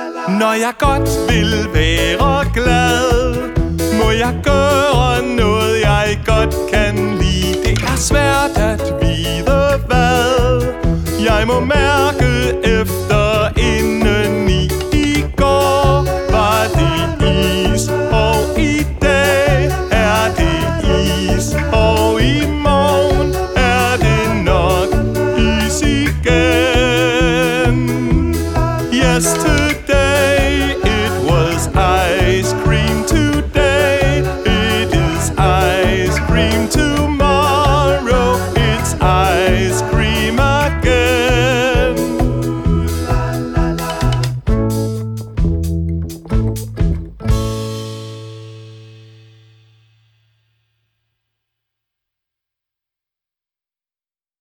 Når jeg godt vil være glad, må jeg gøre noget, jeg godt kan